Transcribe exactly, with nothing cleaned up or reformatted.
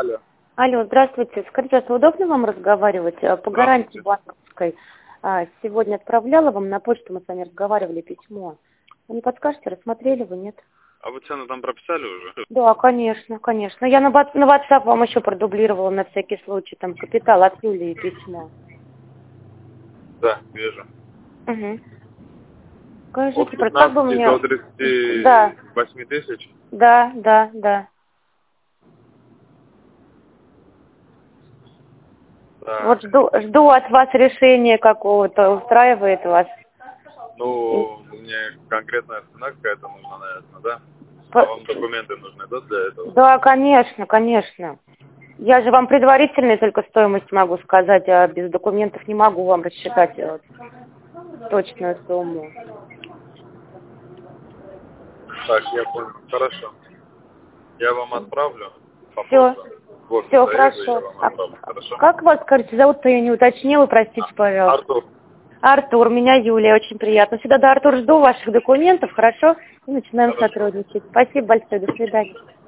Алло. Алло, здравствуйте. Скажите, а удобно вам разговаривать? По гарантии банковской а, сегодня отправляла вам на почту, мы с вами разговаривали, письмо. Вы не подскажете, рассмотрели вы, нет? А вы цену там прописали уже? Да, конечно, конечно. Я на, ват- на WhatsApp вам еще продублировала на всякий случай, там капитал от Юлии письмо. Да, вижу. Угу. От Скажите, про- как бы пятнадцати мне... до тридцати Да, восьми тысяч? да, да, да. Вот Так. жду, жду от вас решения какого-то, устраивает вас? Ну, мне конкретная цена какая-то нужна, наверное, да? А По- вам документы нужны, да, для этого? Да, конечно, конечно. Я же вам предварительную только стоимость могу сказать, а без документов не могу вам рассчитать э, точную сумму. Так, я понял. Хорошо. Я вам отправлю. Все, Попозже. В офис все, заеду, я хорошо. вам А отправлю. Хорошо? как вас, скажите, зовут-то я не уточнила, простите, пожалуйста. Артур. Артур, меня Юлия, очень приятно. Всегда, да, Артур, жду ваших документов, хорошо? И начинаем Хорошо. сотрудничать. Спасибо большое, до свидания.